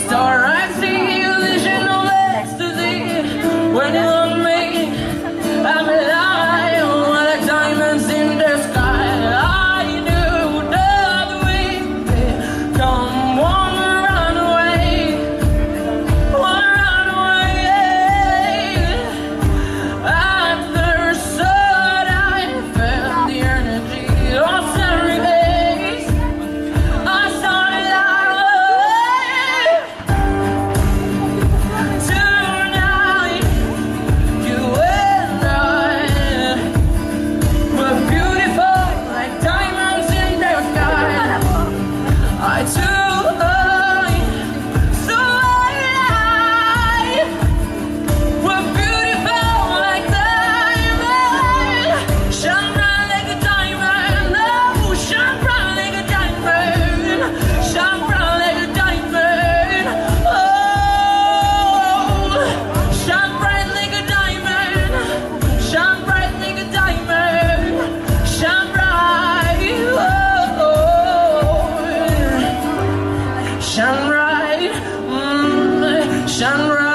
Starlight, see illusion of ecstasy. When you want me, I'm alive like diamonds in the sky. I knew that we'd come one run away, one run away. At first sight, I felt the energy of every days. I started tonight. You and I were beautiful like diamonds in the sky. I too so alive. We're beautiful like diamonds. Shine bright like a diamond. Oh, shine bright like a diamond. Shine bright like a diamond. Oh, shine bright like a diamond. Shine bright like a diamond. Shine bright. Oh, shine bright. Shine bright.